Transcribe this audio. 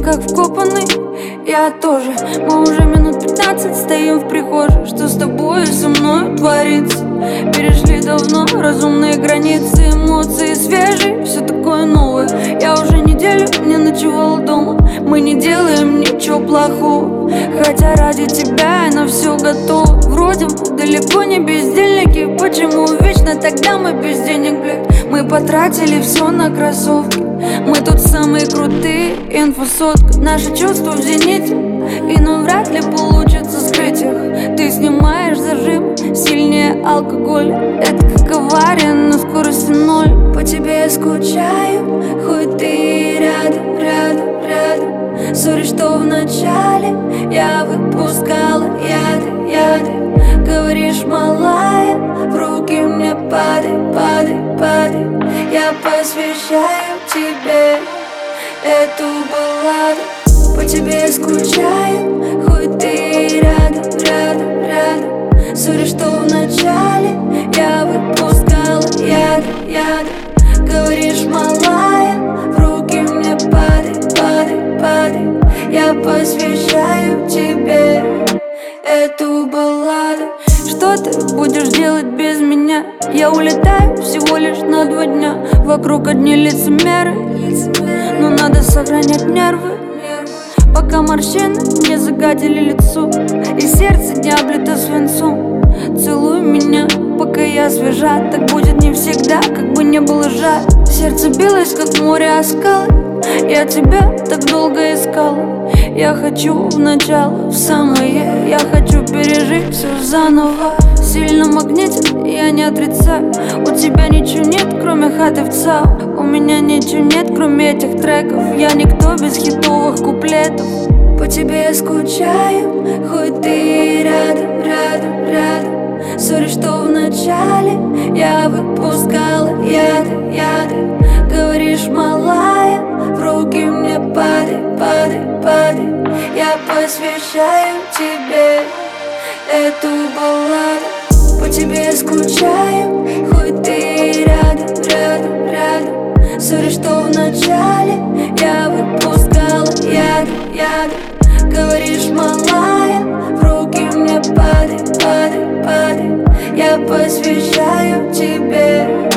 как вкопанный. Я тоже, мы уже минут 15 стоим в прихожей. Что с тобой и со мной творится? Перешли давно разумные границы, эмоции свежие, все такое новое. Я уже неделю не ночевала дома. Мы не делаем ничего плохого, хотя ради тебя я на все готова. Вроде мы далеко не бездельники, почему вечно тогда мы без денег, блядь? Мы потратили все на кроссовки, мы тут самые крутые, инфосотка. Наши чувства в зените, и ну вряд ли получится скрыть их. Ты снимаешь зажим, сильнее алкоголя. Это как авария на скорости 0. По тебе я скучаю, хоть ты рядом, рядом, рядом. Сори, что вначале я выпускала яды. Говоришь, малая, в руки мне падай, падай, падай. Я посвящаю тебе эту балладу. По тебе я скучаю, хоть ты рядом, рядом, рядом. Сори, что вначале я выпускала яды. Говоришь, малая, в руки мне падай, падай, падай. Я посвящаю тебе эту балладу. Что ты будешь делать без меня? Я улетаю всего лишь на 2 дня. Вокруг одни лицемеры, но надо сохранять нервы, пока морщины не загадили лицо и сердце не облито свинцом. Целуй меня, пока я свежа. Так будет не всегда, как бы не было жаль. Сердце билось, как море о скалы. Я тебя так долго искала. Я хочу в начало, в самое. Я хочу пережить все заново. Сильно магнитен, я не отрицаю. У тебя ничего нет, кроме хаты в ЦАУ. У меня ничего нет, кроме этих треков. Я никто без хитовых куплетов. По тебе я скучаю, хоть ты рядом, рядом, рядом. Сори, что вначале я выпускала яды. Говоришь, малая, в руки мне падай, падай, падай. Я посвящаю тебе эту балладу. По тебе я скучаю, хоть ты рядом, рядом, рядом. Сори, что вначале я выпускала яды. Говоришь, малая, в руки мне падай, падай, падай. Я посвящаю тебе